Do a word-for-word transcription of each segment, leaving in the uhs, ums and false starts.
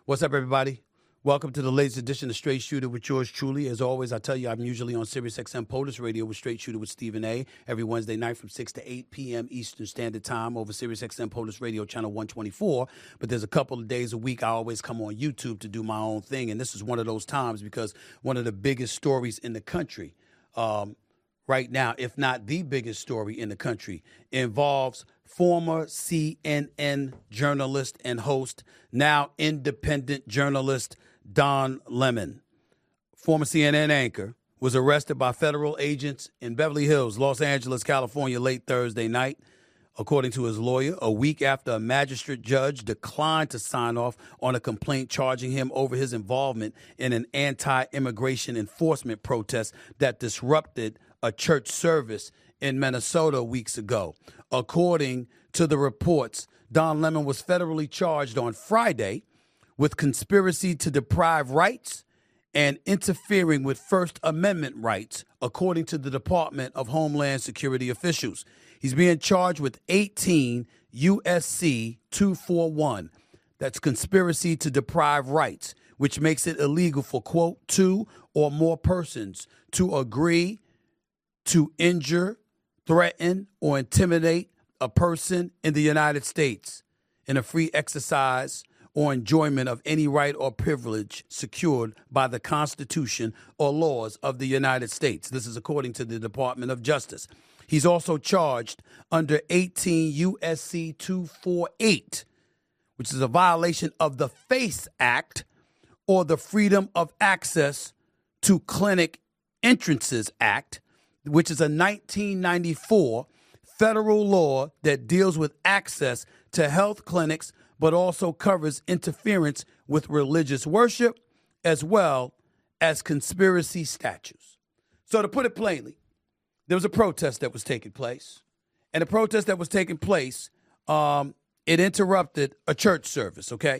What's up, everybody? Welcome to the latest edition of Straight Shooter with yours truly. As always, I tell you, I'm usually on SiriusXM POTUS Radio with Straight Shooter with Stephen A. every Wednesday night from six to eight p.m. Eastern Standard Time over SiriusXM POTUS Radio channel one twenty-four. But there's a couple of days a week I always come on YouTube to do my own thing, and this is one of those times because one of the biggest stories in the country um, right now, if not the biggest story in the country, involves former C N N journalist and host, now independent journalist, Don Lemon. Former C N N anchor was arrested by federal agents in Beverly Hills, Los Angeles, California, late Thursday night. According to his lawyer, a week after a magistrate judge declined to sign off on a complaint charging him over his involvement in an anti-immigration enforcement protest that disrupted a church service in Minnesota weeks ago. According to the reports, Don Lemon was federally charged on Friday with conspiracy to deprive rights and interfering with First Amendment rights, according to the Department of Homeland Security officials. He's being charged with eighteen U S C two forty-one. That's conspiracy to deprive rights, which makes it illegal for, quote, two or more persons to agree to injure, threaten, or intimidate a person in the United States in a free exercise or enjoyment of any right or privilege secured by the Constitution or laws of the United States. This is according to the Department of Justice. He's also charged under eighteen U S C two forty-eight, which is a violation of the FACE Act or the Freedom of Access to Clinic Entrances Act, which is a nineteen ninety-four federal law that deals with access to health clinics, but also covers interference with religious worship as well as conspiracy statutes. So to put it plainly, there was a protest that was taking place, and the protest that was taking place, um, it interrupted a church service, okay?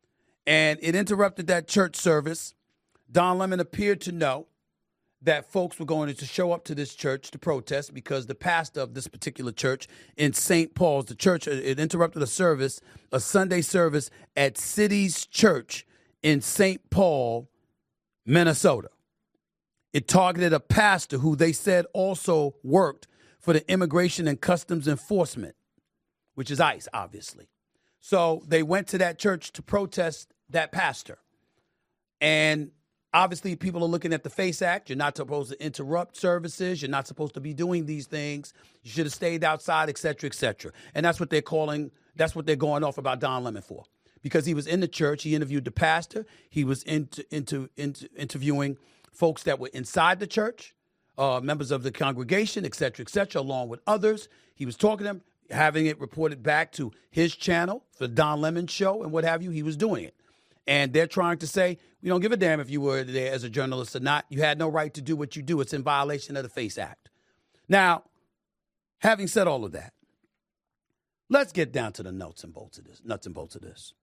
And it interrupted that church service. Don Lemon appeared to know that folks were going to show up to this church to protest because the pastor of this particular church in Saint Paul's, the church, it interrupted a service, a Sunday service at City's Church in Saint Paul, Minnesota. It targeted a pastor who they said also worked for the Immigration and Customs Enforcement, which is ICE, obviously. So they went to that church to protest that pastor. And obviously, people are looking at the FACE Act. You're not supposed to interrupt services. You're not supposed to be doing these things. You should have stayed outside, et cetera, et cetera. And that's what they're calling, that's what they're going off about Don Lemon for. Because he was in the church. He interviewed the pastor. He was into, into, into interviewing folks that were inside the church, uh, members of the congregation, et cetera, et cetera, along with others. He was talking to them, having it reported back to his channel, the Don Lemon Show, and what have you. He was doing it. And they're trying to say, we don't give a damn if you were there as a journalist or not. You had no right to do what you do. It's in violation of the FACE Act. Now, having said all of that, let's get down to the nuts and bolts of this. Nuts and bolts of this.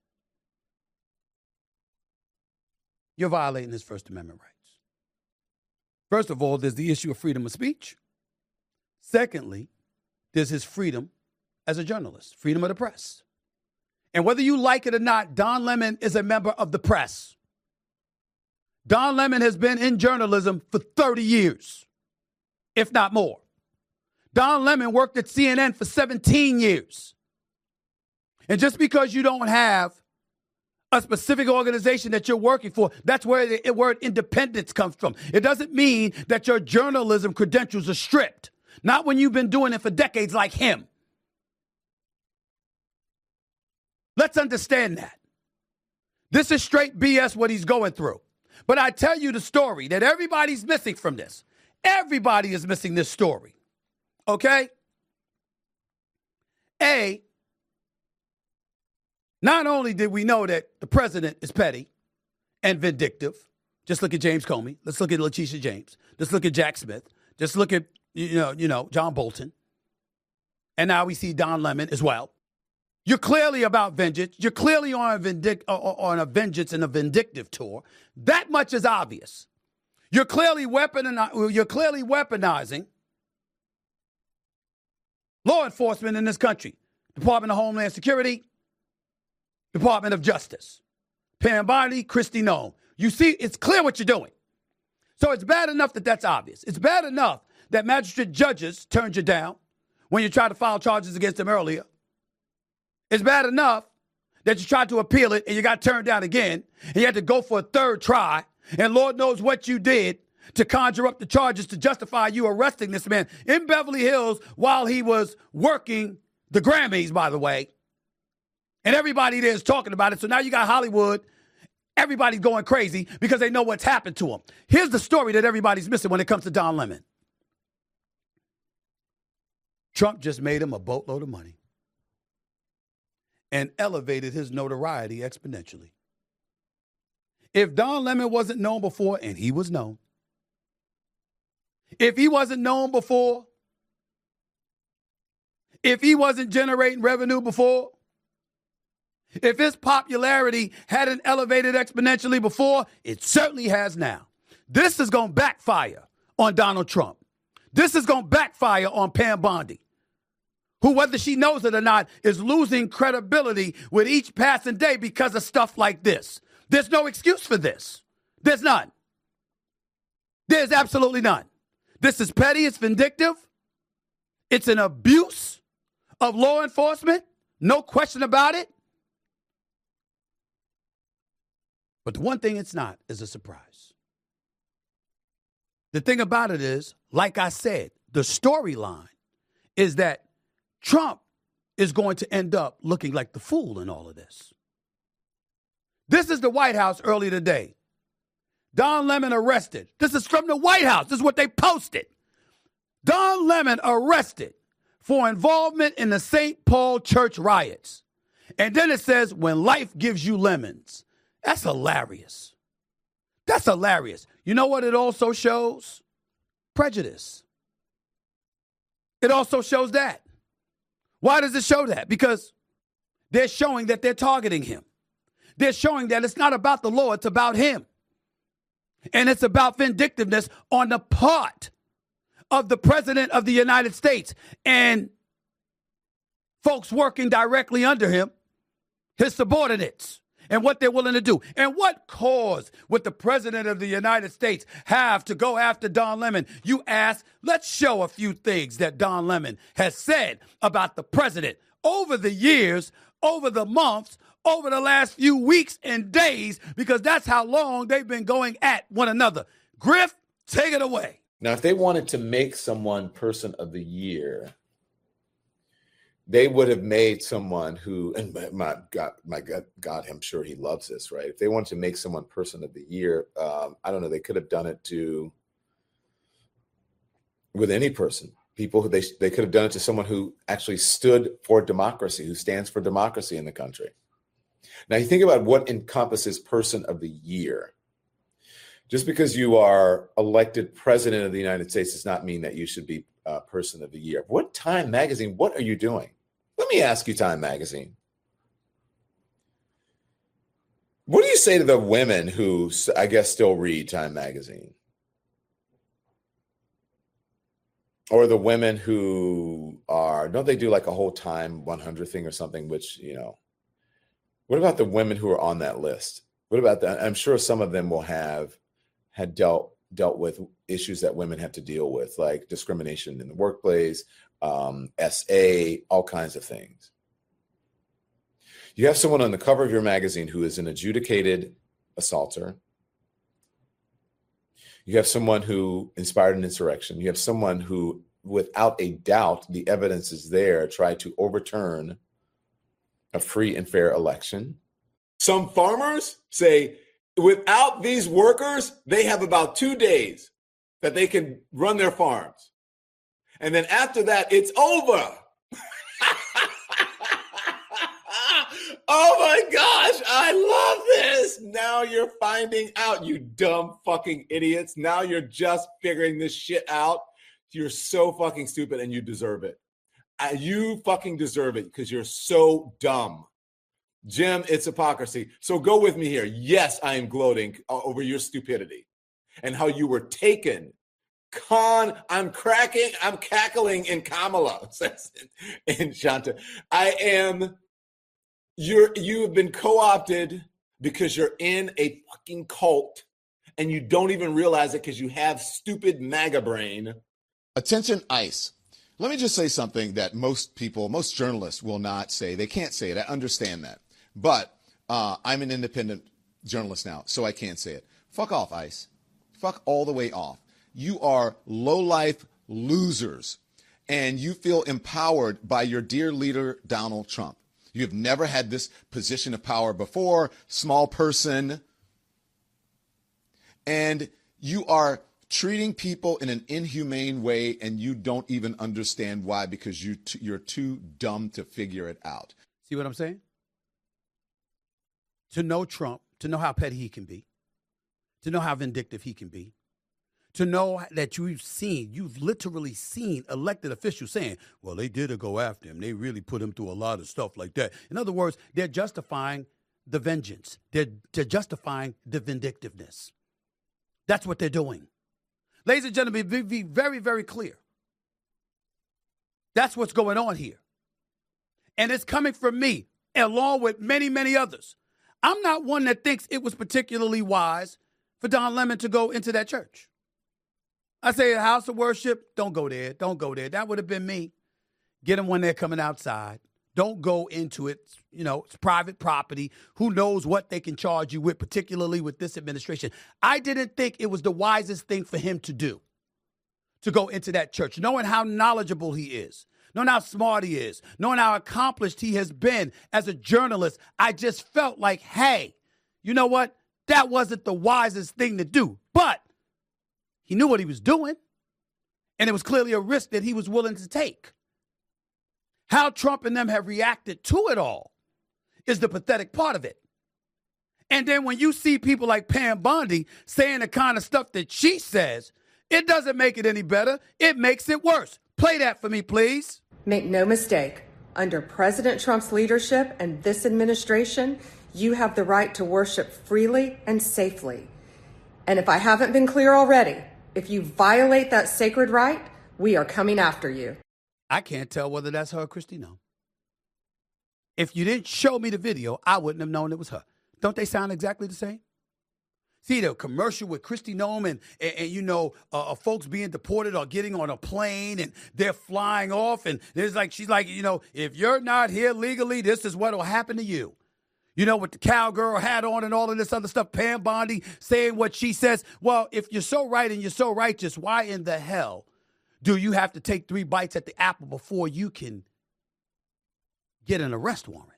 You're violating his First Amendment rights. First of all, there's the issue of freedom of speech. Secondly, there's his freedom as a journalist, freedom of the press. And whether you like it or not, Don Lemon is a member of the press. Don Lemon has been in journalism for thirty years, if not more. Don Lemon worked at C N N for seventeen years. And just because you don't have a specific organization that you're working for, that's where the word independence comes from. It doesn't mean that your journalism credentials are stripped. Not when you've been doing it for decades like him. Let's understand that. This is straight B S what he's going through. But I tell you the story that everybody's missing from this. Everybody is missing this story. Okay? A, not only did we know that the president is petty and vindictive, just look at James Comey. Let's look at Letitia James. Let's look at Jack Smith. Just look at, you know, you know, John Bolton. And now we see Don Lemon as well. You're clearly about vengeance. You're clearly on a, vindic- on a vengeance and a vindictive tour. That much is obvious. You're clearly weaponi- You're clearly weaponizing law enforcement in this country. Department of Homeland Security, Department of Justice. Pam Bondi, Kristi Noem. You see, it's clear what you're doing. So it's bad enough that that's obvious. It's bad enough that magistrate judges turned you down when you tried to file charges against them earlier. It's bad enough that you tried to appeal it and you got turned down again and you had to go for a third try. And Lord knows what you did to conjure up the charges to justify you arresting this man in Beverly Hills while he was working the Grammys, by the way. And everybody there is talking about it. So now you got Hollywood. Everybody's going crazy because they know what's happened to him. Here's the story that everybody's missing when it comes to Don Lemon. Trump just made him a boatload of money and elevated his notoriety exponentially. If Don Lemon wasn't known before, and he was known, if he wasn't known before, if he wasn't generating revenue before, if his popularity hadn't elevated exponentially before, it certainly has now. This is going to backfire on Donald Trump. This is going to backfire on Pam Bondi, who, whether she knows it or not, is losing credibility with each passing day because of stuff like this. There's no excuse for this. There's none. There's absolutely none. This is petty. It's vindictive. It's an abuse of law enforcement. No question about it. But the one thing it's not is a surprise. The thing about it is, like I said, the storyline is that Trump is going to end up looking like the fool in all of this. This is the White House earlier today. Don Lemon arrested. This is from the White House. This is what they posted. Don Lemon arrested for involvement in the Saint Paul Church riots. And then it says, when life gives you lemons. That's hilarious. That's hilarious. You know what it also shows? Prejudice. It also shows that. Why does it show that? Because they're showing that they're targeting him. They're showing that it's not about the law, it's about him. And it's about vindictiveness on the part of the president of the United States and folks working directly under him, his subordinates, and what they're willing to do. And what cause would the president of the United States have to go after Don Lemon? You ask, let's show a few things that Don Lemon has said about the president over the years, over the months, over the last few weeks and days, because that's how long they've been going at one another. Griff, take it away. Now, if they wanted to make someone person of the year, they would have made someone who, and my God, my God, God, I'm sure he loves this, right? If they wanted to make someone person of the year, um, I don't know, they could have done it to, with any person. People who they they could have done it to someone who actually stood for democracy, who stands for democracy in the country. Now, you think about what encompasses person of the year. Just because you are elected president of the United States does not mean that you should be uh, person of the year. What Time Magazine, what are you doing? Let me ask you, Time Magazine. What do you say to the women who, I guess, still read Time Magazine? Or the women who are, don't they do like a whole Time one hundred thing or something, which, you know, what about the women who are on that list? What about that? I'm sure some of them will have had dealt dealt with issues that women have to deal with, like discrimination in the workplace, um, S A, all kinds of things. You have someone on the cover of your magazine who is an adjudicated assaulter. You have someone who inspired an insurrection. You have someone who, without a doubt, the evidence is there, tried to overturn a free and fair election. Some farmers say, without these workers, they have about two days that they can run their farms. And then after that, it's over. Oh my gosh, I love this. Now you're finding out, you dumb fucking idiots. Now you're just figuring this shit out. You're so fucking stupid and you deserve it. Uh, you fucking deserve it because you're so dumb. Jim, it's hypocrisy. So go with me here. Yes, I am gloating over your stupidity and how you were taken. Con, I'm cracking, I'm cackling in Kamala, says in Shanta. I am, you're, you have been co-opted because you're in a fucking cult and you don't even realize it because you have stupid MAGA brain. Attention, ICE. Let me just say something that most people, most journalists will not say. They can't say it. I understand that. But uh, I'm an independent journalist now, so I can't say it. Fuck off, ICE. Fuck all the way off. You are low-life losers, and you feel empowered by your dear leader, Donald Trump. You have never had this position of power before, small person, and you are treating people in an inhumane way, and you don't even understand why, because you t- you're too dumb to figure it out. See what I'm saying? To know Trump, to know how petty he can be, to know how vindictive he can be, to know that you've seen, you've literally seen elected officials saying, well, they did go after him. They really put him through a lot of stuff like that. In other words, they're justifying the vengeance. They're, they're justifying the vindictiveness. That's what they're doing. Ladies and gentlemen, be, be very, very clear. That's what's going on here. And it's coming from me, along with many, many others. I'm not one that thinks it was particularly wise for Don Lemon to go into that church. I say a house of worship, don't go there. Don't go there. That would have been me. Get them when they're coming outside. Don't go into it. You know, it's private property. Who knows what they can charge you with, particularly with this administration. I didn't think it was the wisest thing for him to do, to go into that church, knowing how knowledgeable he is, knowing how smart he is, knowing how accomplished he has been as a journalist. I just felt like, hey, you know what? That wasn't the wisest thing to do. But he knew what he was doing, and it was clearly a risk that he was willing to take. How Trump and them have reacted to it all is the pathetic part of it. And then when you see people like Pam Bondi saying the kind of stuff that she says, it doesn't make it any better. It makes it worse. Play that for me, please. Make no mistake, under President Trump's leadership and this administration, you have the right to worship freely and safely. And if I haven't been clear already, if you violate that sacred right, we are coming after you. I can't tell whether that's her or Kristi Noem. If you didn't show me the video, I wouldn't have known it was her. Don't they sound exactly the same? See, the commercial with Kristi Noem and, and, and you know, uh, folks being deported or getting on a plane and they're flying off. And there's like, she's like, you know, if you're not here legally, this is what will happen to you. You know, with the cowgirl hat on and all of this other stuff, Pam Bondi saying what she says. Well, if you're so right and you're so righteous, why in the hell do you have to take three bites at the apple before you can get an arrest warrant?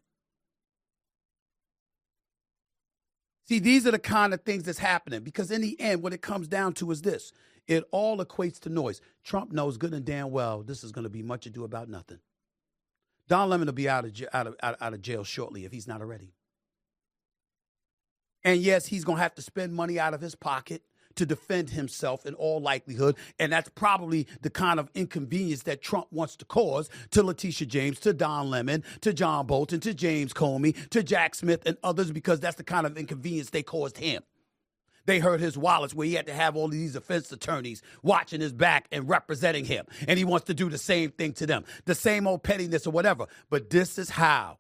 See, these are the kind of things that's happening because in the end, what it comes down to is this. It all equates to noise. Trump knows good and damn well this is going to be much ado about nothing. Don Lemon will be out of, out of, out of jail shortly if he's not already. And yes, he's going to have to spend money out of his pocket to defend himself in all likelihood. And that's probably the kind of inconvenience that Trump wants to cause to Letitia James, to Don Lemon, to John Bolton, to James Comey, to Jack Smith and others, because that's the kind of inconvenience they caused him. They hurt his wallets where he had to have all of these defense attorneys watching his back and representing him. And he wants to do the same thing to them, the same old pettiness or whatever. But this is how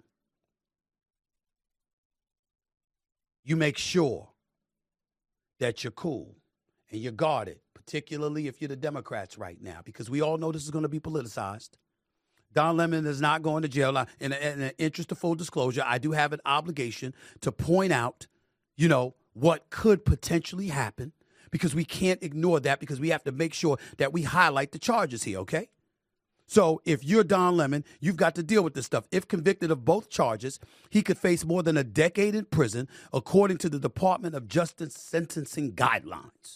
you make sure that you're cool and you're guarded, particularly if you're the Democrats right now, because we all know this is going to be politicized. Don Lemon is not going to jail. In, in the interest of full disclosure, I do have an obligation to point out, you know, what could potentially happen, because we can't ignore that, because we have to make sure that we highlight the charges here, okay? So if you're Don Lemon, you've got to deal with this stuff. If convicted of both charges, he could face more than a decade in prison, according to the Department of Justice sentencing guidelines.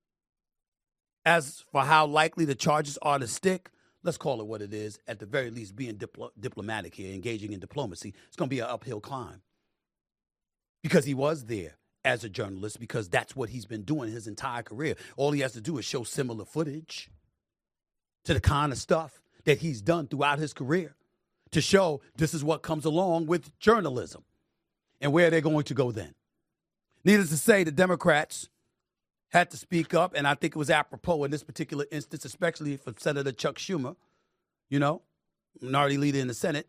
As for how likely the charges are to stick, let's call it what it is, at the very least being diplo- diplomatic here, engaging in diplomacy, it's going to be an uphill climb. Because he was there as a journalist, because that's what he's been doing his entire career. All he has to do is show similar footage to the kind of stuff that he's done throughout his career to show this is what comes along with journalism and where they're going to go then. Needless to say, the Democrats had to speak up, and I think it was apropos in this particular instance, especially from Senator Chuck Schumer, you know, minority leader in the Senate.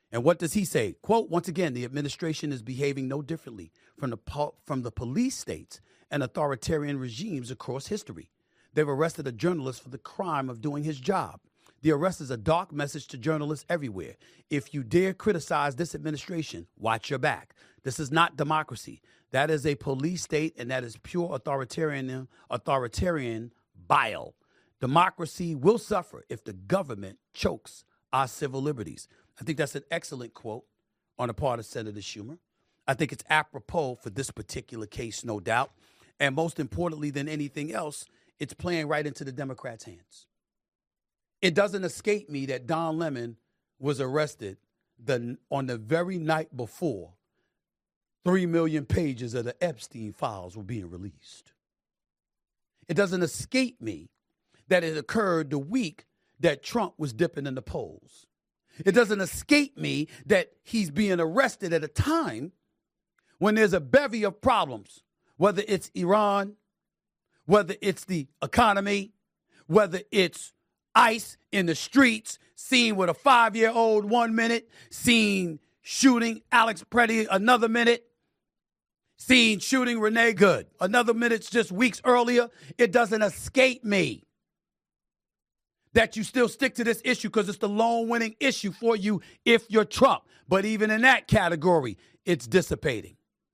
And what does he say? Quote, once again, the administration is behaving no differently from the, po- from the police states and authoritarian regimes across history. They've arrested a journalist for the crime of doing his job. The arrest is a dark message to journalists everywhere. If you dare criticize this administration, watch your back. This is not democracy. That is a police state, and that is pure authoritarian, authoritarian bile. Democracy will suffer if the government chokes our civil liberties. I think that's an excellent quote on the part of Senator Schumer. I think it's apropos for this particular case, no doubt. And most importantly than anything else, it's playing right into the Democrats' hands. It doesn't escape me that Don Lemon was arrested the, on the very night before three million pages of the Epstein files were being released. It doesn't escape me that it occurred the week that Trump was dipping in the polls. It doesn't escape me that he's being arrested at a time when there's a bevy of problems, whether it's Iran, whether it's the economy, whether it's ICE in the streets, seen with a five-year-old one minute, seen shooting Alex Preddy another minute, seen shooting Renee Good another minute just weeks earlier. It doesn't escape me that you still stick to this issue because it's the lone winning issue for you if you're Trump. But even in that category, it's dissipating.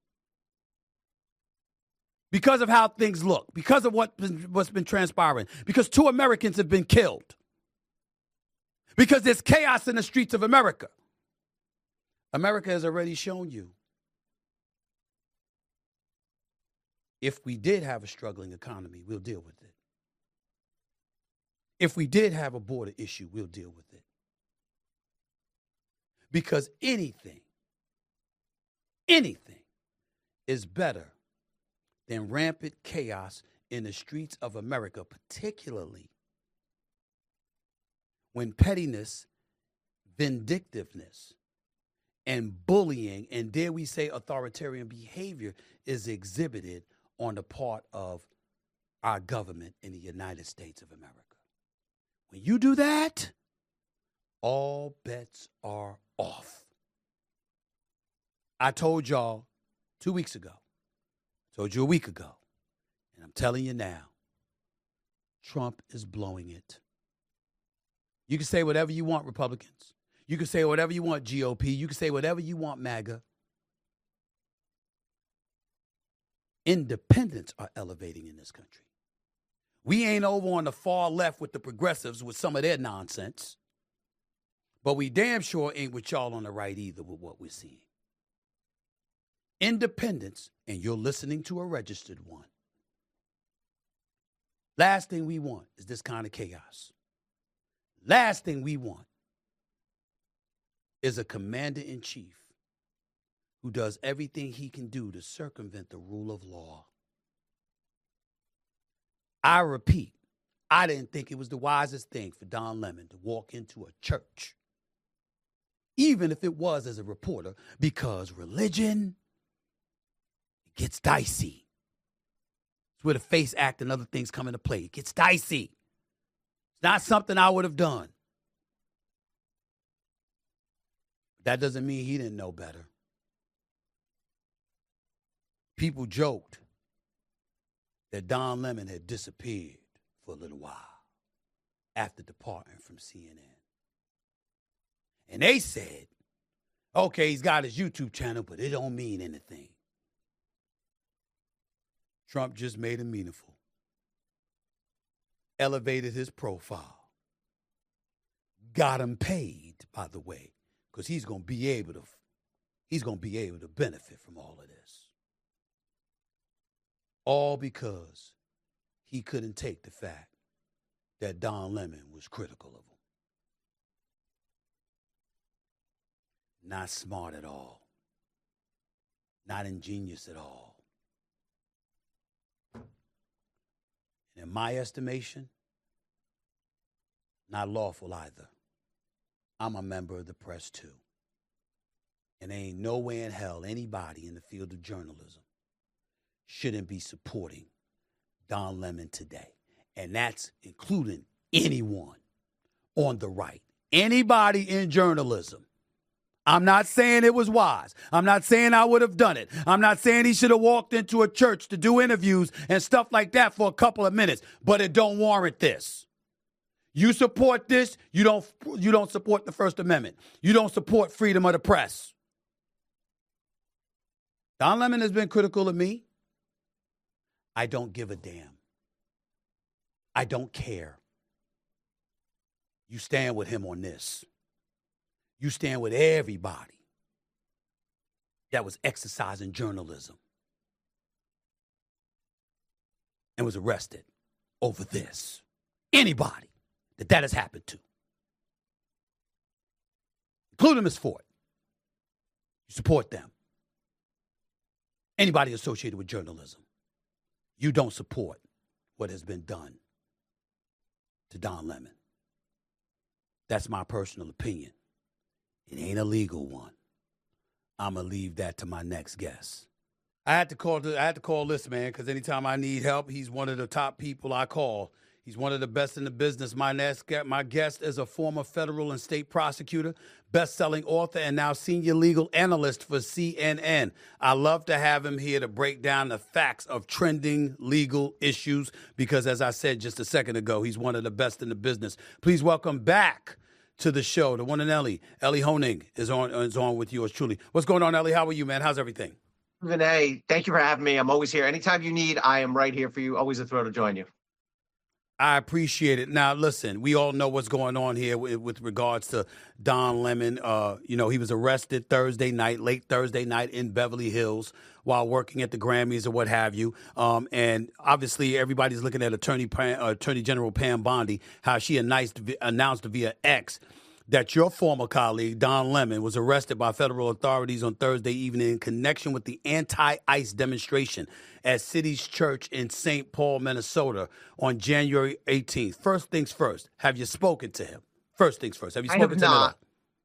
Because of how things look, because of what, what's been transpiring, because two Americans have been killed, because there's chaos in the streets of America. America has already shown you, if we did have a struggling economy, we'll deal with it. If we did have a border issue, we'll deal with it. Because anything, anything is better than rampant chaos in the streets of America, particularly when pettiness, vindictiveness, and bullying, and dare we say authoritarian behavior is exhibited on the part of our government in the United States of America. When you do that, all bets are off. I told y'all two weeks ago, told you a week ago, and I'm telling you now, Trump is blowing it. You can say whatever you want, Republicans. You can say whatever you want, G O P. You can say whatever you want, MAGA. Independents are elevating in this country. We ain't over on the far left with the progressives with some of their nonsense. But we damn sure ain't with y'all on the right either with what we're seeing. Independents, and you're listening to a registered one. Last thing we want is this kind of chaos. Last thing we want is a commander-in-chief who does everything he can do to circumvent the rule of law. I repeat, I didn't think it was the wisest thing for Don Lemon to walk into a church, even if it was as a reporter, because religion gets dicey. It's where the FACE Act and other things come into play. It gets dicey. It's not something I would have done. That doesn't mean he didn't know better. People joked that Don Lemon had disappeared for a little while after departing from C N N. And they said, okay, he's got his YouTube channel, but it don't mean anything. Trump just made it meaningful. Elevated his profile. Got him paid, by the way, because he's going to be able to he's going to be able to benefit from all of this. All because he couldn't take the fact that Don Lemon was critical of him. Not smart at all. Not ingenious at all. And in my estimation, not lawful either. I'm a member of the press too. And there ain't no way in hell anybody in the field of journalism shouldn't be supporting Don Lemon today. And that's including anyone on the right. Anybody in journalism, I'm not saying it was wise. I'm not saying I would have done it. I'm not saying he should have walked into a church to do interviews and stuff like that for a couple of minutes, but it don't warrant this. You support this, you don't you don't support the First Amendment. You don't support freedom of the press. Don Lemon has been critical of me. I don't give a damn. I don't care. You stand with him on this. You stand with everybody that was exercising journalism and was arrested over this. Anybody that that has happened to, including Miz Ford, you support them. Anybody associated with journalism, you don't support what has been done to Don Lemon. That's my personal opinion. It ain't a legal one. I'm going to leave that to my next guest. I had to call I had to call this man because anytime I need help, he's one of the top people I call. He's one of the best in the business. My next my guest is a former federal and state prosecutor, best-selling author, and now senior legal analyst for C N N. I love to have him here to break down the facts of trending legal issues because, as I said just a second ago, he's one of the best in the business. Please welcome back to the show, the one and Ellie. Ellie Honig is on is on with yours truly. What's going on, Ellie? How are you, man? How's everything? Vinay, thank you for having me. I'm always here. Anytime you need, I am right here for you. Always a thrill to join you. I appreciate it. Now, listen, we all know what's going on here with, with regards to Don Lemon. Uh, you know, he was arrested Thursday night, late Thursday night in Beverly Hills while working at the Grammys or what have you. Um, and obviously, everybody's looking at Attorney Pam, uh, Attorney General Pam Bondi, how she announced, announced via X that your former colleague, Don Lemon, was arrested by federal authorities on Thursday evening in connection with the anti-ICE demonstration at City's Church in Saint Paul, Minnesota on January eighteenth. First things first, have you spoken to him? First things first, have you spoken to him? I have not.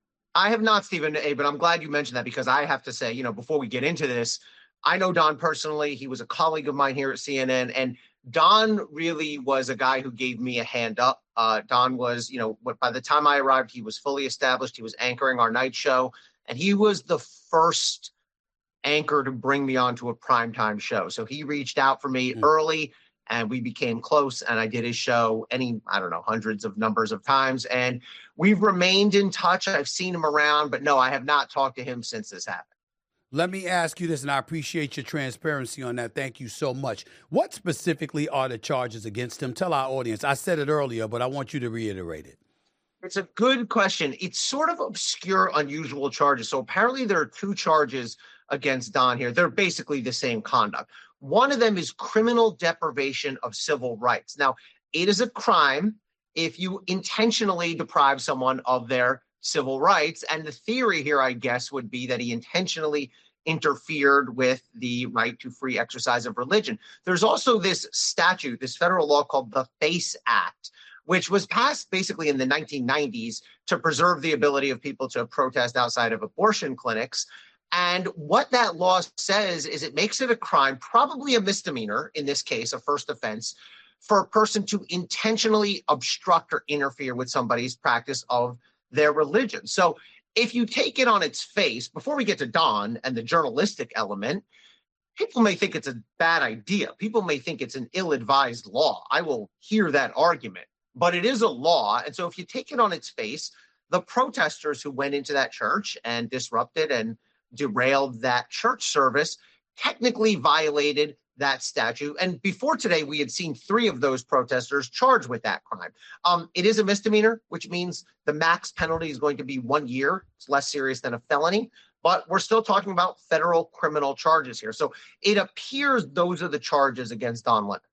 I have not, Stephen A., but I'm glad you mentioned that because I have to say, you know, before we get into this, I know Don personally. He was a colleague of mine here at C N N, and Don really was a guy who gave me a hand up. Uh, Don was, you know, by the time I arrived, he was fully established. He was anchoring our night show, and he was the first anchor to bring me onto a primetime show. So he reached out for me mm. early, and we became close, and I did his show any, I don't know, hundreds of numbers of times, and we've remained in touch. I've seen him around, but no, I have not talked to him since this happened. Let me ask you this, and I appreciate your transparency on that. Thank you so much. What specifically are the charges against him? Tell our audience. I said it earlier, but I want you to reiterate it. It's a good question. It's sort of obscure, unusual charges. So apparently there are two charges against Don here. They're basically the same conduct. One of them is criminal deprivation of civil rights. Now, it is a crime if you intentionally deprive someone of their civil rights. And the theory here, I guess, would be that he intentionally interfered with the right to free exercise of religion. There's also this statute, this federal law called the FACE Act, which was passed basically in the nineteen nineties to preserve the ability of people to protest outside of abortion clinics. And what that law says is it makes it a crime, probably a misdemeanor, in this case, a first offense, for a person to intentionally obstruct or interfere with somebody's practice of their religion. So if you take it on its face, before we get to Don and the journalistic element, people may think it's a bad idea. People may think it's an ill-advised law. I will hear that argument, but it is a law. And so if you take it on its face, the protesters who went into that church and disrupted and derailed that church service technically violated that statute. And before today, we had seen three of those protesters charged with that crime. Um, it is a misdemeanor, which means the max penalty is going to be one year. It's less serious than a felony, but we're still talking about federal criminal charges here. So it appears those are the charges against Don Lemon.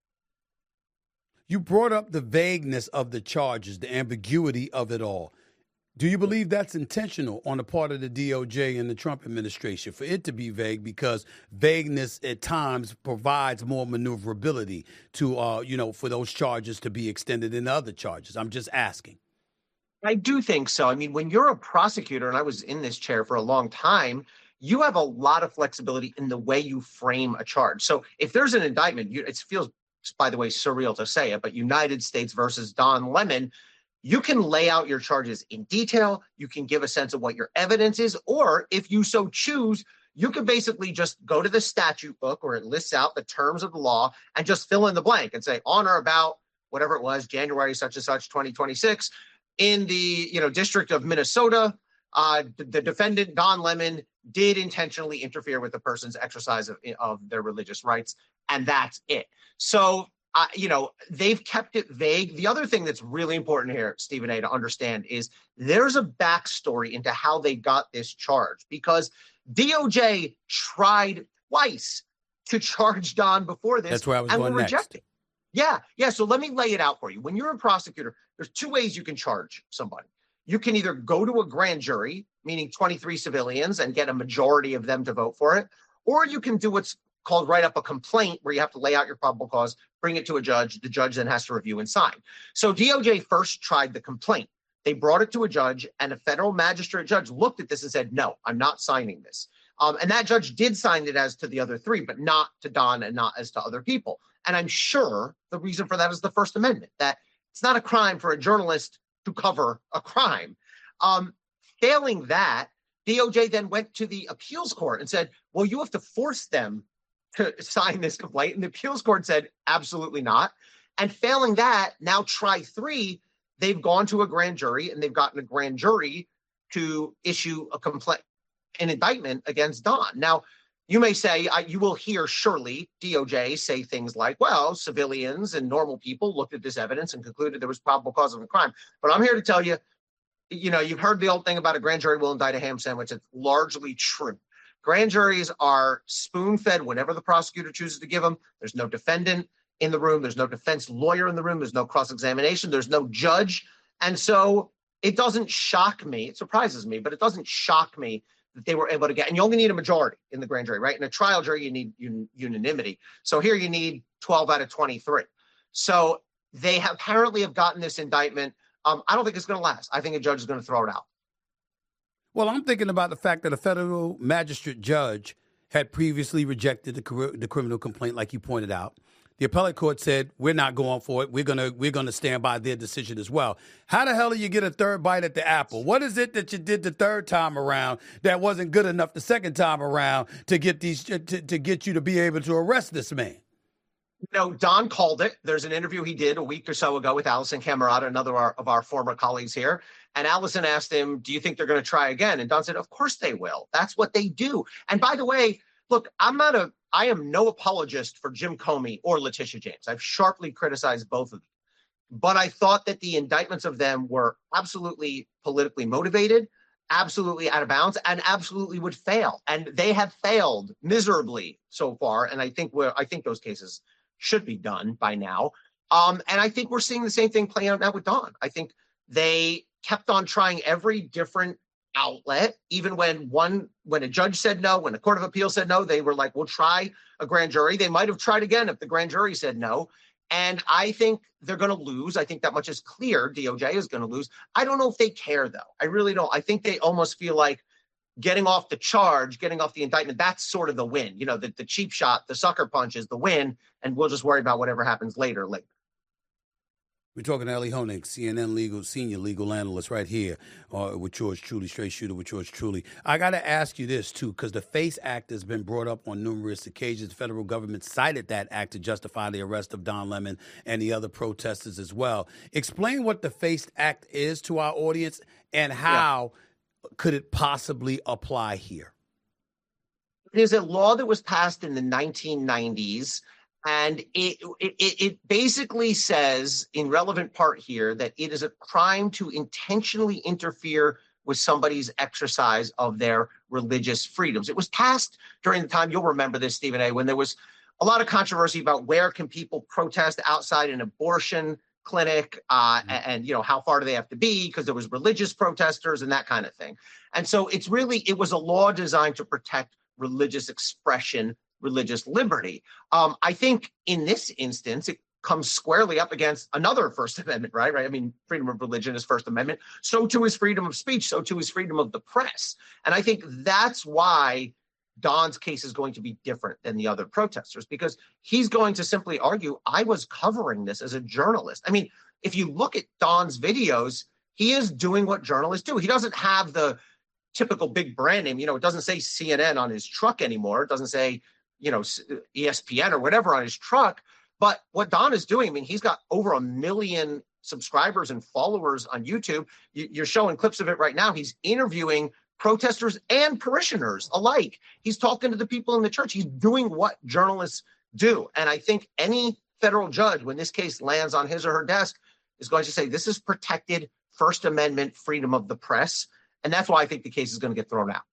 You brought up the vagueness of the charges, the ambiguity of it all. Do you believe that's intentional on the part of the D O J and the Trump administration for it to be vague, because vagueness at times provides more maneuverability to, uh, you know, for those charges to be extended into other charges? I'm just asking. I do think so. I mean, when you're a prosecutor, and I was in this chair for a long time, you have a lot of flexibility in the way you frame a charge. So if there's an indictment, you, it feels, by the way, surreal to say it, but United States versus Don Lemon, you can lay out your charges in detail. You can give a sense of what your evidence is, or if you so choose, you can basically just go to the statute book where it lists out the terms of the law and just fill in the blank and say on or about whatever it was, January such and such, twenty twenty-six, in the you know District of Minnesota, uh, the, the defendant, Don Lemon, did intentionally interfere with the person's exercise of, of their religious rights, and that's it. So, uh, you know, they've kept it vague. The other thing that's really important here, Stephen A., to understand is there's a backstory into how they got this charge, because D O J tried twice to charge Don before this. That's where I was and going were next. rejected. Yeah, yeah. So let me lay it out for you. When you're a prosecutor, there's two ways you can charge somebody. You can either go to a grand jury, meaning twenty-three civilians, and get a majority of them to vote for it, or you can do what's called write up a complaint, where you have to lay out your probable cause, bring it to a judge. The judge then has to review and sign. So D O J first tried the complaint. They brought it to a judge, and a federal magistrate judge looked at this and said, no, I'm not signing this. Um, and that judge did sign it as to the other three, but not to Don and not as to other people. And I'm sure the reason for that is the First Amendment, that it's not a crime for a journalist to cover a crime. Um, failing that, D O J then went to the appeals court and said, well, you have to force them to sign this complaint. And the appeals court said, absolutely not. And failing that, now try three, they've gone to a grand jury and they've gotten a grand jury to issue a complaint, an indictment against Don. Now, you may say, I, you will hear surely D O J say things like, well, civilians and normal people looked at this evidence and concluded there was probable cause of a crime. But I'm here to tell you, you know, you've heard the old thing about a grand jury will indict a ham sandwich. It's largely true. Grand juries are spoon-fed whatever the prosecutor chooses to give them. There's no defendant in the room. There's no defense lawyer in the room. There's no cross-examination. There's no judge. And so it doesn't shock me. It surprises me, but it doesn't shock me that they were able to get, and you only need a majority in the grand jury, right? In a trial jury, you need un, unanimity. So here you need twelve out of twenty-three. So they have apparently have gotten this indictment. Um, I don't think it's going to last. I think a judge is going to throw it out. Well, I'm thinking about the fact that a federal magistrate judge had previously rejected the, the criminal complaint, like you pointed out. The appellate court said, we're not going for it. We're going to we're going to stand by their decision as well. How the hell do you get a third bite at the apple? What is it that you did the third time around that wasn't good enough the second time around to get these to, to get you to be able to arrest this man? You know, Don called it. There's an interview he did a week or so ago with Allison Camerata, another of our former colleagues here. And Allison asked him, do you think they're going to try again? And Don said, of course they will. That's what they do. And by the way, look, I'm not a, I am no apologist for Jim Comey or Letitia James. I've sharply criticized both of them. But I thought that the indictments of them were absolutely politically motivated, absolutely out of bounds, and absolutely would fail. And they have failed miserably so far. And I think we're, I think those cases should be done by now. Um, and I think we're seeing the same thing playing out now with Don. I think they kept on trying every different outlet, even when one, when a judge said no, when the Court of Appeal said no, they were like, we'll try a grand jury. They might have tried again if the grand jury said no. And I think they're going to lose. I think that much is clear. D O J is going to lose. I don't know if they care, though. I really don't. I think they almost feel like getting off the charge, getting off the indictment, that's sort of the win. You know, the, the cheap shot, the sucker punch is the win, and we'll just worry about whatever happens later, later. We're talking to Elie Honig, C N N legal senior legal analyst, right here uh, with George Truly, Straight Shooter with George Truly. I got to ask you this, too, because the FACE Act has been brought up on numerous occasions. The federal government cited that act to justify the arrest of Don Lemon and the other protesters as well. Explain what the FACE Act is to our audience and how yeah. could it possibly apply here? It is a law that was passed in the nineteen nineties. And it, it it basically says, in relevant part here, that it is a crime to intentionally interfere with somebody's exercise of their religious freedoms. It was passed during the time, you'll remember this, Stephen A., when there was a lot of controversy about where can people protest outside an abortion clinic, uh, mm-hmm. and, and, you know, how far do they have to be, because there was religious protesters and that kind of thing. And so it's really, it was a law designed to protect religious expression, religious liberty. Um, I think in this instance, it comes squarely up against another First Amendment, right? Right. I mean, freedom of religion is First Amendment. So too is freedom of speech. So too is freedom of the press. And I think that's why Don's case is going to be different than the other protesters, because he's going to simply argue, I was covering this as a journalist. I mean, if you look at Don's videos, he is doing what journalists do. He doesn't have the typical big brand name. You know, it doesn't say C N N on his truck anymore. It doesn't say, you know, E S P N or whatever on his truck. But what Don is doing, I mean, he's got over a million subscribers and followers on YouTube. You're showing clips of it right now. He's interviewing protesters and parishioners alike. He's talking to the people in the church. He's doing what journalists do. And I think any federal judge, when this case lands on his or her desk, is going to say, this is protected First Amendment freedom of the press. And that's why I think the case is going to get thrown out.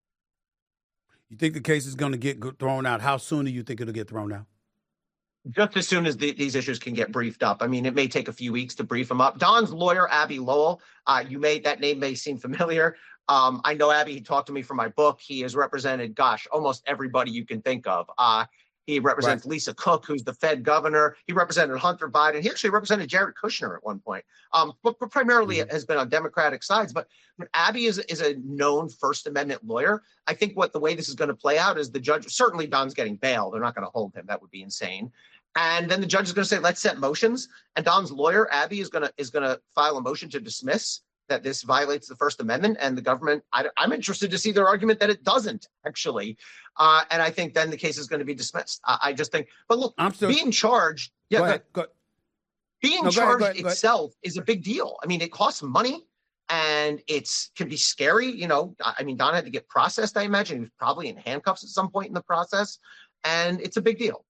You think the case is going to get thrown out? How soon do you think it'll get thrown out? Just as soon as the, these issues can get briefed up. I mean, it may take a few weeks to brief them up. Don's lawyer, Abbe Lowell, uh, you may, that name may seem familiar. Um, I know Abbe, he talked to me for my book. He has represented, gosh, almost everybody you can think of. Uh, he represents right. Lisa Cook, who's the Fed governor. He represented Hunter Biden. He actually represented Jared Kushner at one point, um, but, but primarily mm-hmm. has been on Democratic sides. But, but Abbe is, is a known First Amendment lawyer. I think what the way this is going to play out is the judge, certainly Don's getting bail. They're not going to hold him. That would be insane. And then the judge is going to say, let's set motions. And Don's lawyer, Abbe, is going to is going to file a motion to dismiss that this violates the First Amendment. And the government, I, I'm interested to see their argument that it doesn't, actually. Uh, and I think then the case is going to be dismissed. I, I just think, but look, I'm still, being charged, yeah, go ahead, go ahead. being no, charged go ahead, go ahead, go ahead. itself is a big deal. I mean, it costs money and it's can be scary. You know, I mean, Don had to get processed, I imagine. He was probably in handcuffs at some point in the process. And it's a big deal.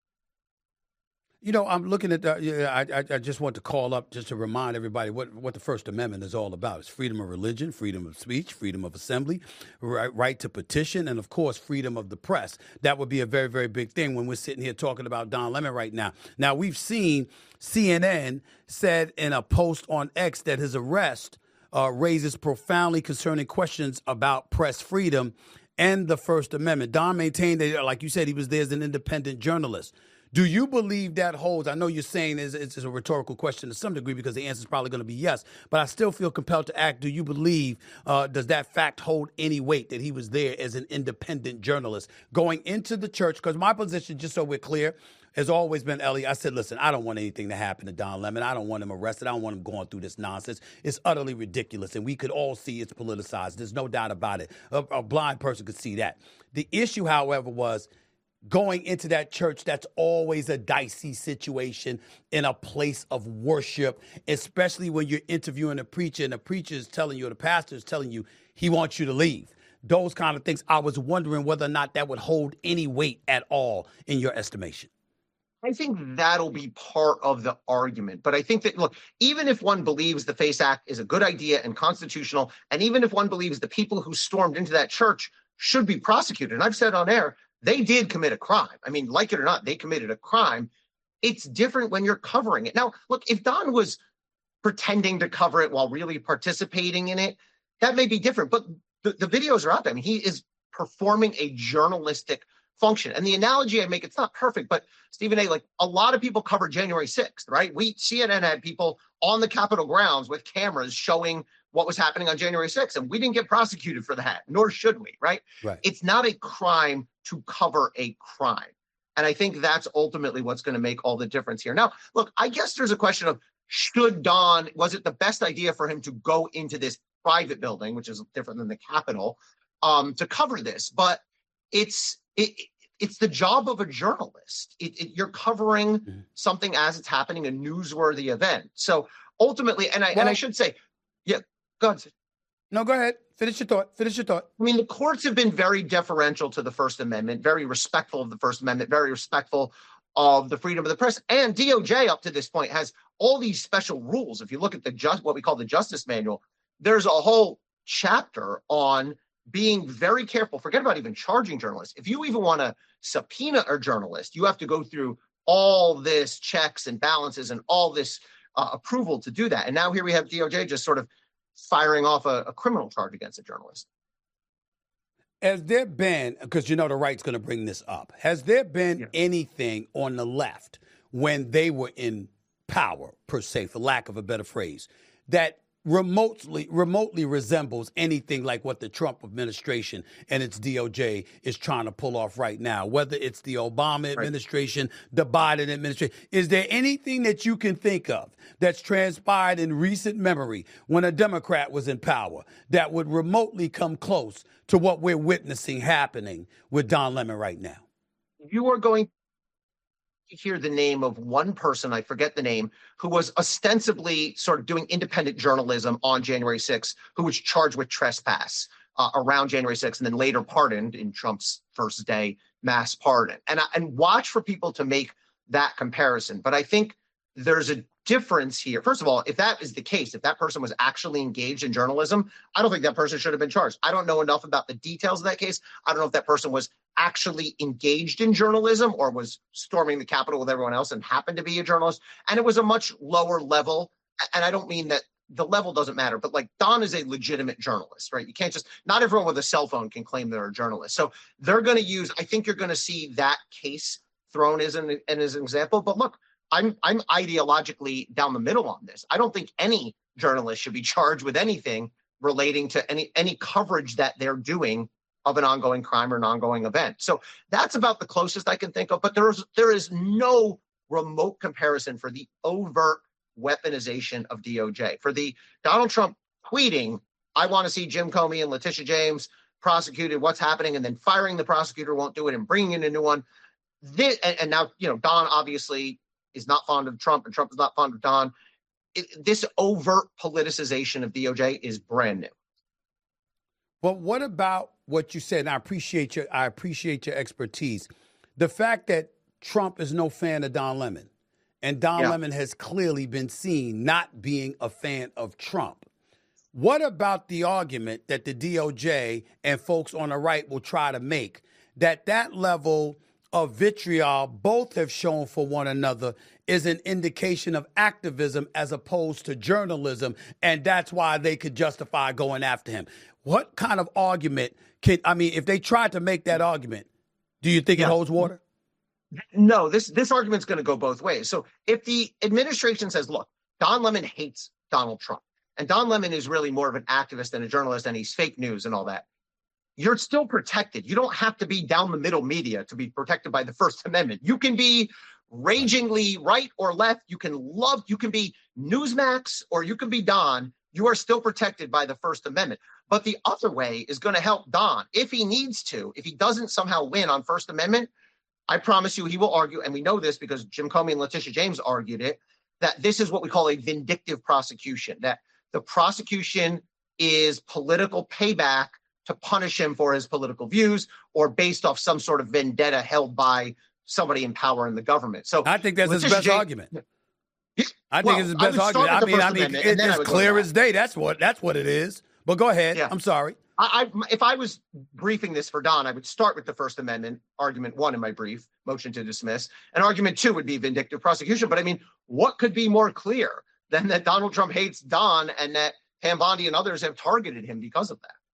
You know, I'm looking at, the, yeah, I, I I just want to call up just to remind everybody what, what the First Amendment is all about. It's freedom of religion, freedom of speech, freedom of assembly, right, right to petition, and, of course, freedom of the press. That would be a very, very big thing when we're sitting here talking about Don Lemon right now. Now, we've seen C N N said in a post on X that his arrest uh, raises profoundly concerning questions about press freedom and the First Amendment. Don maintained that, like you said, he was there as an independent journalist. Do you believe that holds? I know you're saying it's, it's a rhetorical question to some degree because the answer is probably going to be yes, but I still feel compelled to act. Do you believe, uh, does that fact hold any weight that he was there as an independent journalist going into the church? Because my position, just so we're clear, has always been, Ellie, I said, listen, I don't want anything to happen to Don Lemon. I don't want him arrested. I don't want him going through this nonsense. It's utterly ridiculous, and we could all see it's politicized. There's no doubt about it. A, a blind person could see that. The issue, however, was going into that church, that's always a dicey situation in a place of worship, especially when you're interviewing a preacher and the preacher is telling you, or the pastor is telling you, he wants you to leave. Those kind of things. I was wondering whether or not that would hold any weight at all in your estimation. I think that'll be part of the argument. But I think that, look, even if one believes the FACE Act is a good idea and constitutional, and even if one believes the people who stormed into that church should be prosecuted, and I've said on air, they did commit a crime. I mean, like it or not, they committed a crime. It's different when you're covering it. Now, look, if Don was pretending to cover it while really participating in it, that may be different. But the, the videos are out there. I mean, he is performing a journalistic function. And the analogy I make, it's not perfect, but Stephen A., like a lot of people covered January sixth, right? We, C N N had people on the Capitol grounds with cameras showing what was happening on January sixth, and we didn't get prosecuted for that, nor should we, right? Right. It's not a crime to cover a crime. And I think that's ultimately what's going to make all the difference here. Now, look, I guess there's a question of, should Don, was it the best idea for him to go into this private building, which is different than the Capitol, um, to cover this? But it's it, it's the job of a journalist. It, it, you're covering mm-hmm. something as it's happening, a newsworthy event. So ultimately, and I well, and I should say, yeah, go ahead. No, go ahead. Finish your thought. Finish your thought. I mean, the courts have been very deferential to the First Amendment, very respectful of the First Amendment, very respectful of the freedom of the press. And D O J up to this point has all these special rules. If you look at the just what we call the Justice Manual, there's a whole chapter on being very careful. Forget about even charging journalists. If you even want to subpoena a journalist, you have to go through all this checks and balances and all this uh, approval to do that. And now here we have D O J just sort of firing off a, a criminal charge against a journalist. Has there been, because you know the right's going to bring this up, has there been yeah. anything on the left when they were in power, per se, for lack of a better phrase, that remotely remotely resembles anything like what the Trump administration and its D O J is trying to pull off right now, whether it's the Obama administration, right. the Biden administration. Is there anything that you can think of that's transpired in recent memory when a Democrat was in power that would remotely come close to what we're witnessing happening with Don Lemon right now? You are going hear the name of one person, I forget the name, who was ostensibly sort of doing independent journalism on January sixth, who was charged with trespass uh, around January sixth and then later pardoned in Trump's first day mass pardon. And, and watch for people to make that comparison. But I think there's a difference here. First of all, if that is the case, if that person was actually engaged in journalism, I don't think that person should have been charged. I don't know enough about the details of that case. I don't know if that person was actually engaged in journalism or was storming the Capitol with everyone else and happened to be a journalist. And it was a much lower level. And I don't mean that the level doesn't matter, but like Don is a legitimate journalist, right? You can't just, not everyone with a cell phone can claim they're a journalist. So they're going to use, I think you're going to see that case thrown as an, as an example. But look, I'm I'm ideologically down the middle on this. I don't think any journalist should be charged with anything relating to any any coverage that they're doing of an ongoing crime or an ongoing event. So that's about the closest I can think of. But there's there is no remote comparison for the overt weaponization of D O J. For the Donald Trump tweeting, I want to see Jim Comey and Letitia James prosecuted, what's happening, and then firing the prosecutor won't do it and bringing in a new one. This, and, and now, you know, Don obviously is not fond of Trump and Trump is not fond of Don. It, this overt politicization of D O J is brand new. But what about what you said? And I appreciate your I appreciate your expertise. The fact that Trump is no fan of Don Lemon, and Don yeah. Lemon has clearly been seen not being a fan of Trump. What about the argument that the D O J and folks on the right will try to make that that level of vitriol both have shown for one another is an indication of activism as opposed to journalism, and that's why they could justify going after him? What kind of argument can, I mean, if they tried to make that argument, do you think yeah. it holds water? No, this this argument's going to go both ways. So if the administration says, look, Don Lemon hates Donald Trump, and Don Lemon is really more of an activist than a journalist, and he's fake news and all that, you're still protected. You don't have to be down the middle media to be protected by the First Amendment. You can be ragingly right or left. You can love, you can be Newsmax or you can be Don. You are still protected by the First Amendment. But the other way is going to help Don if he needs to. If he doesn't somehow win on First Amendment, I promise you he will argue, and we know this because Jim Comey and Letitia James argued it, that this is what we call a vindictive prosecution, that the prosecution is political payback to punish him for his political views or based off some sort of vendetta held by somebody in power in the government. So I think that's his best James, argument. Yeah, I think well, it's his best argument. I mean, I mean, it, it's clear as day. That's what that's what it is. But go ahead. Yeah. I'm sorry. I, I, if I was briefing this for Don, I would start with the First Amendment, argument one in my brief, motion to dismiss. And argument two would be vindictive prosecution. But I mean, what could be more clear than that Donald Trump hates Don and that Pam Bondi and others have targeted him because of that?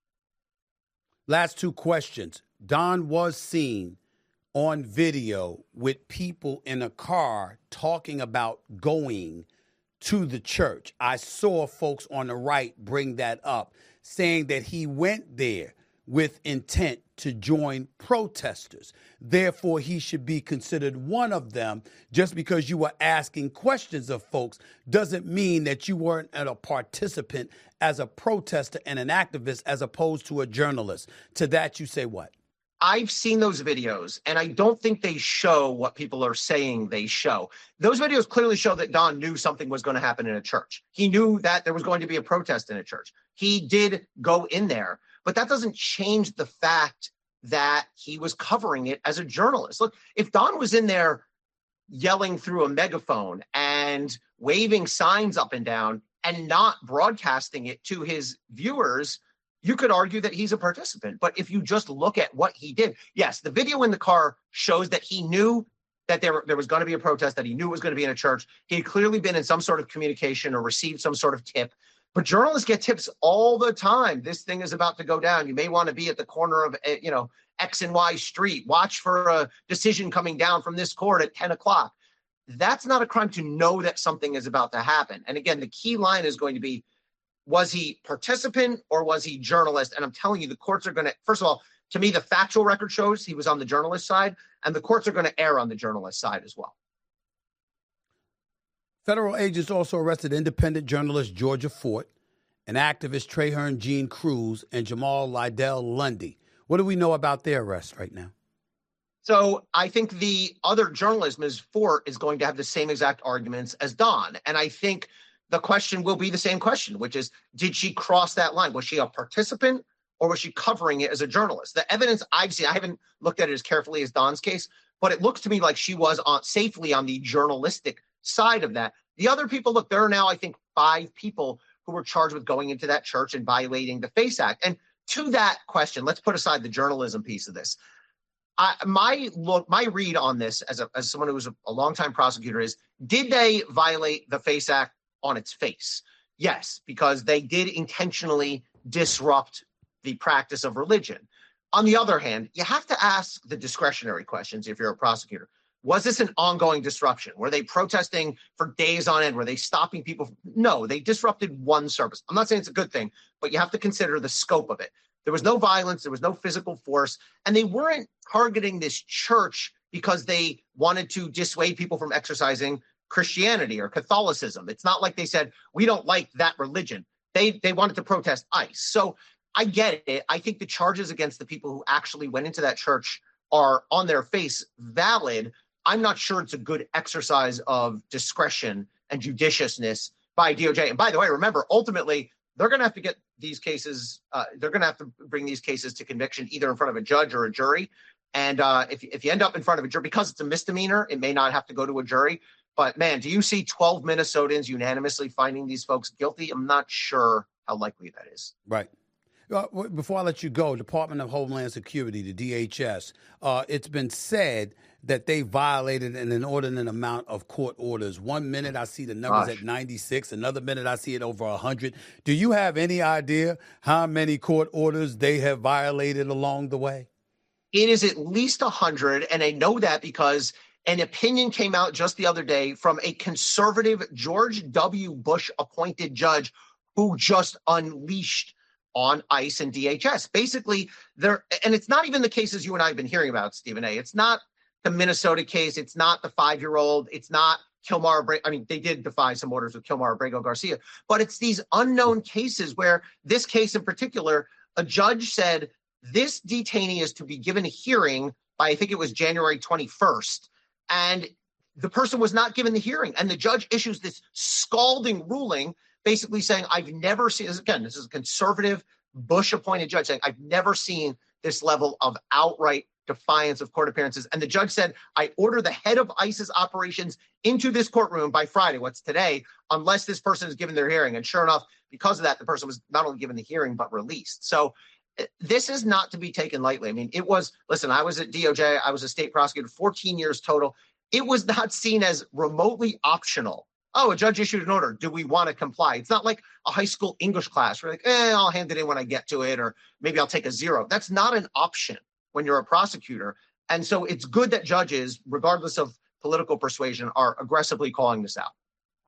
Last two questions. Don was seen on video with people in a car talking about going to the church. I saw folks on the right bring that up, saying that he went there with intent to join protesters. Therefore, he should be considered one of them. Just because you were asking questions of folks doesn't mean that you weren't a participant as a protester and an activist as opposed to a journalist. To that, you say what? I've seen those videos, and I don't think they show what people are saying they show. Those videos clearly show that Don knew something was going to happen in a church. He knew that there was going to be a protest in a church. He did go in there, but that doesn't change the fact that he was covering it as a journalist. Look, if Don was in there yelling through a megaphone and waving signs up and down and not broadcasting it to his viewers, you could argue that he's a participant. But if you just look at what he did, yes, the video in the car shows that he knew that there, there was going to be a protest, that he knew it was going to be in a church. He had clearly been in some sort of communication or received some sort of tip. But journalists get tips all the time. This thing is about to go down. You may want to be at the corner of, you know, X and Y street. Watch for a decision coming down from this court at ten o'clock. That's not a crime to know that something is about to happen. And again, the key line is going to be, Was he participant or was he journalist? And I'm telling you, the courts are going to, first of all, to me, the factual record shows he was on the journalist side, and the courts are going to err on the journalist side as well. Federal agents also arrested independent journalist Georgia Fort, and activist Traherne Jean Cruz, and Jamal Lydell Lundy. What do we know about their arrest right now? So I think the other journalist, Miz Fort, is going to have the same exact arguments as Don. And I think the question will be the same question, which is, did she cross that line? Was she a participant or was she covering it as a journalist? The evidence I've seen, I haven't looked at it as carefully as Don's case, but it looks to me like she was on, safely on the journalistic side of that. The other people, look, there are now, I think, five people who were charged with going into that church and violating the FACE Act. And to that question, let's put aside the journalism piece of this. I, my look, my read on this as a, as someone who was a, a longtime prosecutor is, did they violate the FACE Act on its face? Yes, because they did intentionally disrupt the practice of religion. On the other hand, you have to ask the discretionary questions if you're a prosecutor. Was this an ongoing disruption? Were they protesting for days on end? Were they stopping people? No, they disrupted one service. I'm not saying it's a good thing, but you have to consider the scope of it. There was no violence. There was no physical force. And they weren't targeting this church because they wanted to dissuade people from exercising Christianity or Catholicism. It's not like they said, we don't like that religion. They, they wanted to protest ICE. So I get it. I think the charges against the people who actually went into that church are on their face valid. I'm not sure it's a good exercise of discretion and judiciousness by D O J. And by the way, remember, ultimately, they're going to have to get these cases, uh, they're going to have to bring these cases to conviction either in front of a judge or a jury. And uh, if, if you end up in front of a jury, because it's a misdemeanor, it may not have to go to a jury. But man, do you see twelve Minnesotans unanimously finding these folks guilty? I'm not sure how likely that is. Right. Uh, before I let you go, Department of Homeland Security, the D H S, uh, it's been said that they violated an inordinate amount of court orders. One minute I see the numbers Gosh. at ninety-six, another minute I see it over one hundred. Do you have any idea how many court orders they have violated along the way? It is at least one hundred, and I know that because an opinion came out just the other day from a conservative George W. Bush appointed judge who just unleashed on ICE and D H S. Basically, there, and it's not even the cases you and I have been hearing about, Stephen A. It's not the Minnesota case. It's not the five-year-old. It's not Kilmar. Abrego. I mean, they did defy some orders with Kilmar Abrego Garcia, but it's these unknown cases where this case in particular, a judge said this detainee is to be given a hearing by, I think it was January twenty-first, and the person was not given the hearing. And the judge issues this scalding ruling basically saying, I've never seen this. Again, this is a conservative Bush-appointed judge saying, I've never seen this level of outright defiance of court appearances. And the judge said, I order the head of ICE's operations into this courtroom by Friday, what's today, unless this person is given their hearing. And sure enough, because of that, the person was not only given the hearing, but released. So this is not to be taken lightly. I mean, it was, listen, I was at D O J, I was a state prosecutor, fourteen years total. It was not seen as remotely optional. Oh, a judge issued an order. Do we want to comply? It's not like a high school English class. We're like, eh, I'll hand it in when I get to it, or maybe I'll take a zero. That's not an option when you're a prosecutor. And so it's good that judges, regardless of political persuasion, are aggressively calling this out.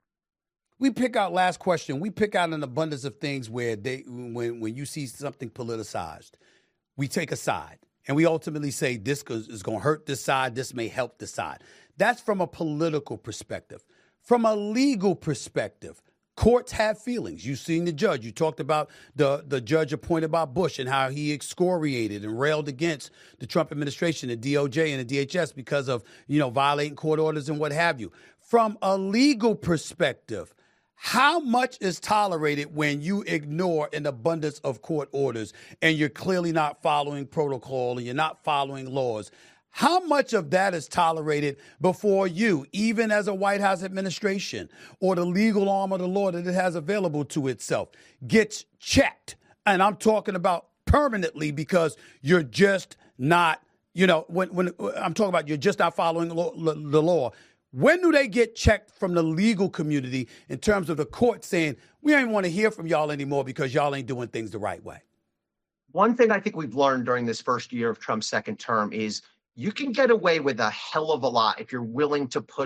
We pick out, last question, we pick out an abundance of things where they, when, when you see something politicized, we take a side and we ultimately say this is going to hurt this side, this may help this side. That's from a political perspective. From a legal perspective, courts have feelings. You've seen the judge. You talked about the, the judge appointed by Bush and how he excoriated and railed against the Trump administration, the D O J and the D H S because of, you know, violating court orders and what have you. From a legal perspective, how much is tolerated when you ignore an abundance of court orders and you're clearly not following protocol and you're not following laws? How much of that is tolerated before you, even as a White House administration or the legal arm of the law that it has available to itself, gets checked? And I'm talking about permanently because you're just not, you know, when, when I'm talking about you're just not following the law, the law. When do they get checked from the legal community in terms of the court saying, we don't even want to hear from y'all anymore because y'all ain't doing things the right way? One thing I think we've learned during this first year of Trump's second term is you can get away with a hell of a lot if you're willing to push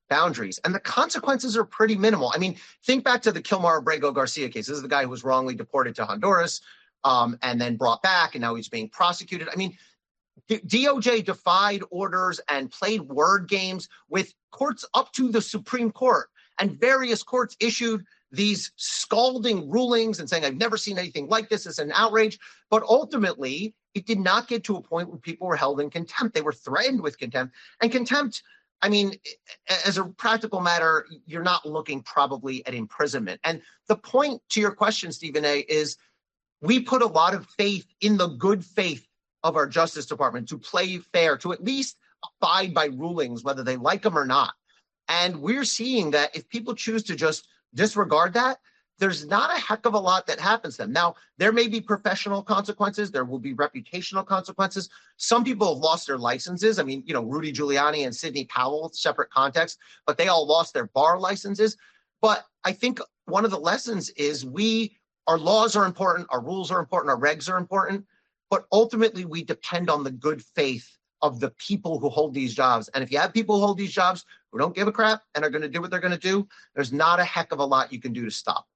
boundaries. And the consequences are pretty minimal. I mean, think back to the Kilmar Abrego Garcia case. This is the guy who was wrongly deported to Honduras um, and then brought back, and now he's being prosecuted. I mean, D- DOJ defied orders and played word games with courts up to the Supreme Court, and various courts issued these scalding rulings and saying, I've never seen anything like this. It's an outrage. But ultimately, it did not get to a point where people were held in contempt. They were threatened with contempt. And contempt, I mean, as a practical matter, you're not looking probably at imprisonment. And the point to your question, Stephen A., is we put a lot of faith in the good faith of our Justice Department to play fair, to at least abide by rulings, whether they like them or not. And we're seeing that if people choose to just disregard that, there's not a heck of a lot that happens to them. Now, there may be professional consequences. There will be reputational consequences. Some people have lost their licenses. I mean, you know, Rudy Giuliani and Sidney Powell, separate context, but they all lost their bar licenses. But I think one of the lessons is we, our laws are important, our rules are important, our regs are important, but ultimately we depend on the good faith of the people who hold these jobs. And if you have people who hold these jobs who don't give a crap and are going to do what they're going to do, there's not a heck of a lot you can do to stop.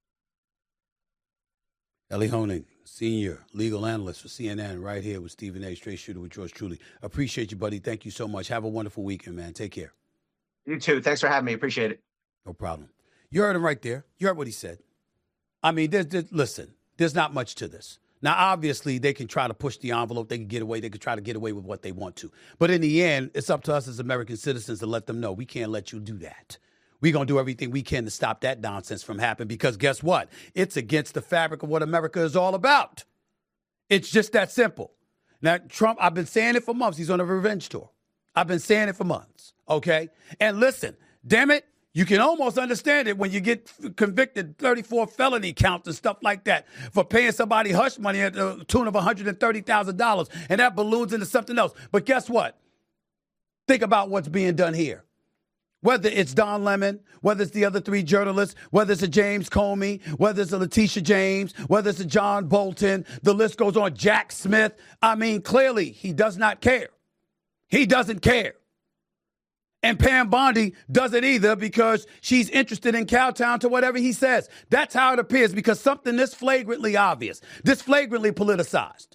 Elie Honig, senior legal analyst for C N N, right here with Stephen A., Straight Shooter with yours truly. Appreciate you, buddy. Thank you so much. Have a wonderful weekend, man. Take care. You too. Thanks for having me. Appreciate it. No problem. You heard him right there. You heard what he said. I mean, there's, there's, listen, there's not much to this. Now, obviously, they can try to push the envelope. They can get away. They can try to get away with what they want to. But in the end, it's up to us as American citizens to let them know we can't let you do that. We're going to do everything we can to stop that nonsense from happening because guess what? It's against the fabric of what America is all about. It's just that simple. Now, Trump, I've been saying it for months. He's on a revenge tour. I've been saying it for months, okay? And listen, damn it, you can almost understand it when you get convicted thirty-four felony counts and stuff like that for paying somebody hush money at the tune of one hundred thirty thousand dollars, and that balloons into something else. But guess what? Think about what's being done here. Whether it's Don Lemon, whether it's the other three journalists, whether it's a James Comey, whether it's a Letitia James, whether it's a John Bolton, the list goes on, Jack Smith. I mean, clearly he does not care. He doesn't care. And Pam Bondi doesn't either because she's interested in Cowtown to whatever he says. That's how it appears because something this flagrantly obvious, this flagrantly politicized.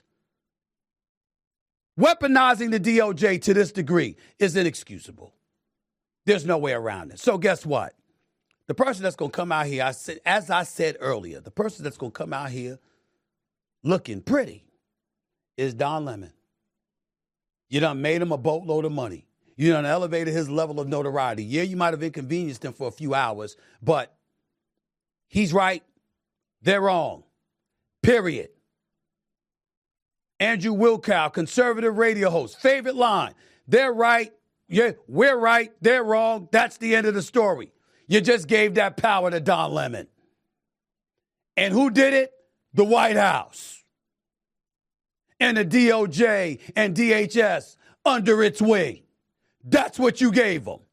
Weaponizing the D O J to this degree is inexcusable. There's no way around it. So guess what? The person that's going to come out here, I said, as I said earlier, the person that's going to come out here looking pretty is Don Lemon. You done made him a boatload of money. You done elevated his level of notoriety. Yeah, you might have inconvenienced him for a few hours, but he's right. They're wrong. Period. Andrew Wilkow, conservative radio host, favorite line. They're right. Yeah, we're right. They're wrong. That's the end of the story. You just gave that power to Don Lemon. And who did it? The White House. And the D O J and D H S under its wing. That's what you gave them.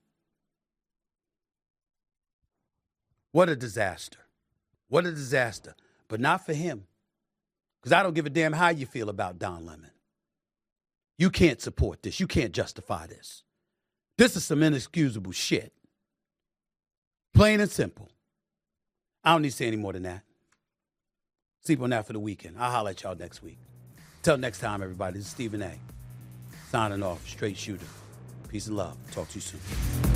What a disaster. What a disaster. But not for him. Because I don't give a damn how you feel about Don Lemon. You can't support this. You can't justify this. This is some inexcusable shit. Plain and simple. I don't need to say any more than that. Sleep on that for the weekend. I'll holler at y'all next week. Till next time, everybody. This is Stephen A. Signing off. Straight Shooter. Peace and love. Talk to you soon.